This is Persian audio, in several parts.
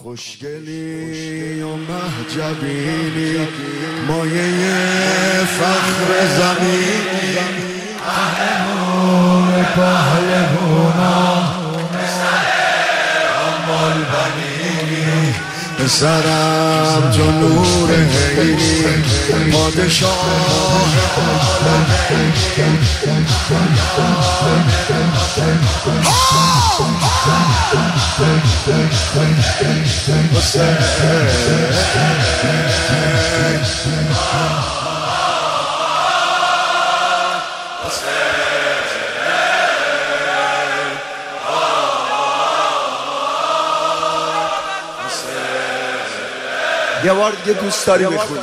خوشگلی و مهجبینی، مایه فخر زمینی، پهلوان پهلوانا، اما البنینی، پسرم تو نور حیری، پادشاه عالمین. یه بار دیگه دوست داری بخونی؟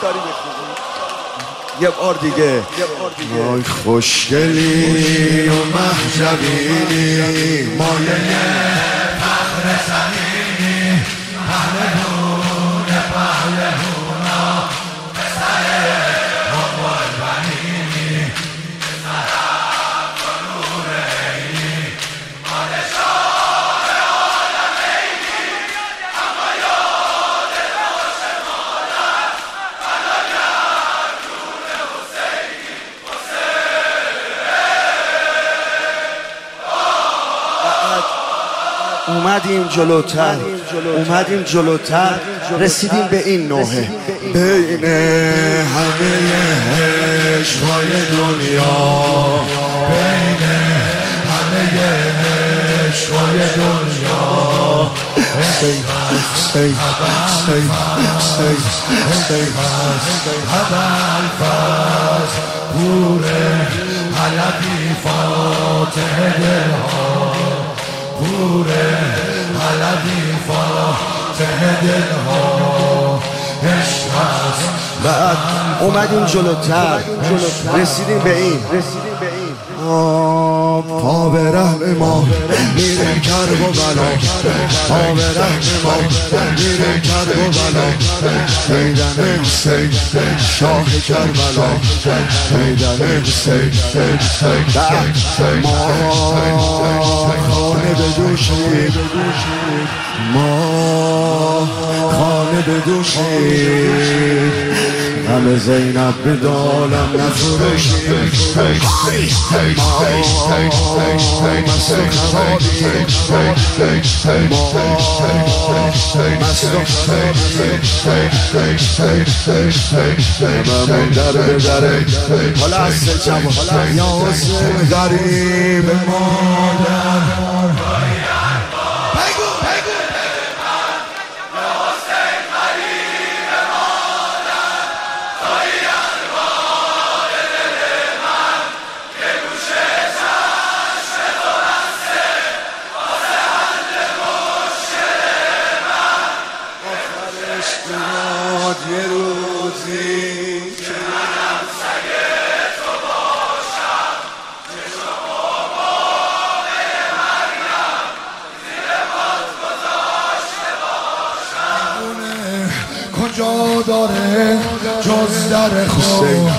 یه بار دیگه. آی خوشگلی و مهجبینی، مایه فخر زمینی، پهلوان پهلوانا، پسر اما البنینی، پسرم تو نور عینی، پادشاه عالمینی، اما یاد باش مادر، فداکر جون حسینی. اومدیم جلوتر رسیدیم به این نوحه. بین همه عشق‌های دنیا، بین همه عشق‌های دنیا، ابوالفضل پور علوی فاتح دلها، پور علوی فاتح دلها، عشق است. بعد اومدیم جلوتر رسیدیم به این. پا به رحم ما میره کرب و بلا، پا به رحم ما میره کرب و بلا، میدن حسین شاه کربلا، میدن حسین. ما خانه بدوشیم، ما خانه بدوشیم، همه زینب بدالم نفروشیم. ما مست و خرابیم، ما مست و خرابیم، هممون در به دره. حالا از جوان یا حسین غریب مادر، یه روزی که منم سگ تو باشم، چشم بابا به مریم زیر باد گذاشته باشم. کجا داره جز در خونه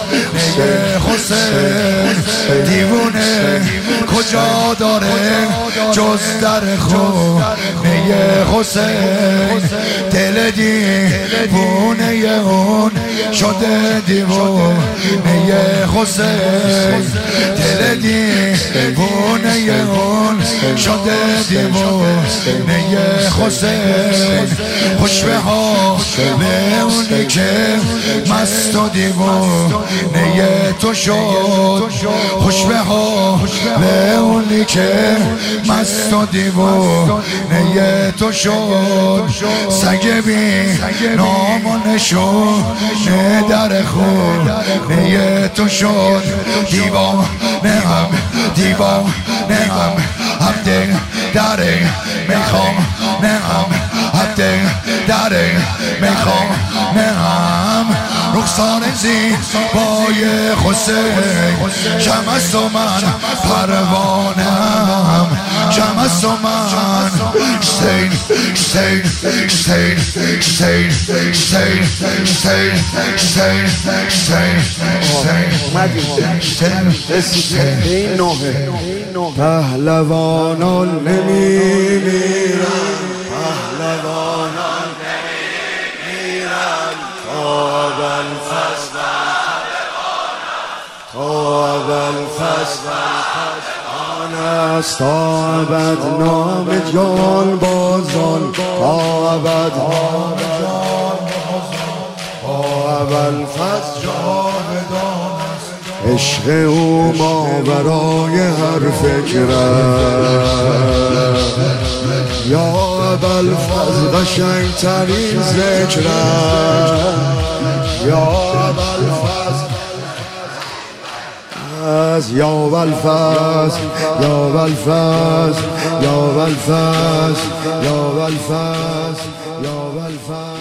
حسین؟ دیوونه کجا داره جز در خونه حسین؟ دل دیوونه اون شده دیوونه حسین، دل دیوونه اون شده دیوونه حسین. خوشبه ها به اونی که مست و دیوونه تو شد، خوشبه ها به اونی که مست و دیوونه تو شد. سگ بی نام و نشونه در خونه تو شد. دیوانه هم عبد داره میخوام، نه هم عبد داره میخوام، نه هم رخسار زیبای حسین. شمس و من پروانم، شمس و من حسین حسین حسین حسین حسین حسین حسین حسین رسیدیم به این نوحه. پهلوانان نمیمیرن، پهلوانان ابوالفضل آن است تا ابد نام جان بازان تا ابد ابوالفضل جاودان عشق او ماورای هر فکرت یا ابوالفضل قشنگترین ذکرت یا ابوالفضل یا ابوالفضل یا ابوالفضل یا ابوالفضل یا ابوالفضل یا ابوالفضل